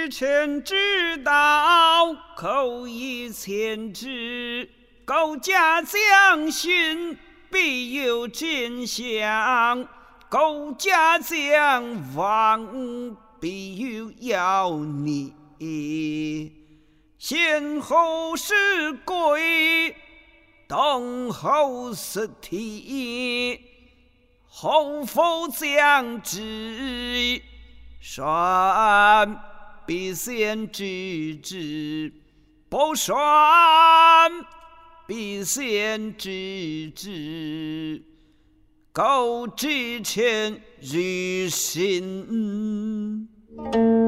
知臣之道，口以前之。苟假将勋，必有真相；苟假将亡，必有妖孽。先后是贵，等候是体。后否将之，选必先知之；不选必先知之。苟知臣于心。